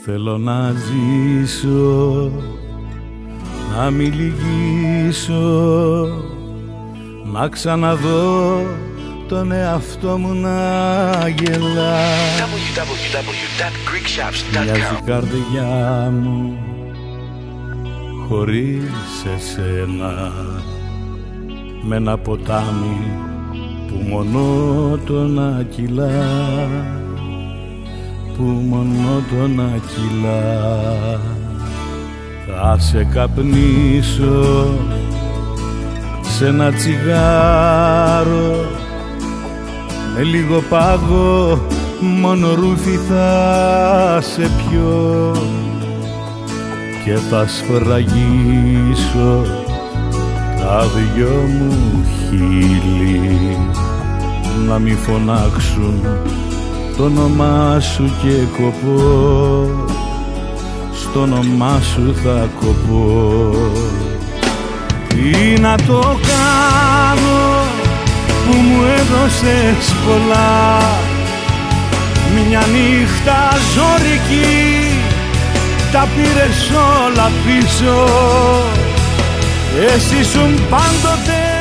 Θέλω να ζήσω, να μην λυγίσω, να ξαναδώ τον εαυτό μου να γελά. Μοιάζει η καρδιά μου χωρίς εσένα, με ένα ποτάμι που μονότονα κυλά, που μονότονα κυλά. Θα σε καπνίσω σε ένα τσιγάρο, με λίγο πάγο μόνο ρούφι θα σε πιω και θα σφραγίσω τα δυο μου χείλη, να μη φωνάξουν το όνομά σου και κοπώ, στο όνομά σου θα κοπώ. Τι να το κάνω που μου έδωσες πολλά, μια νύχτα ζωρική τα πήρες όλα πίσω. Εσύ ήσουν πάντοτε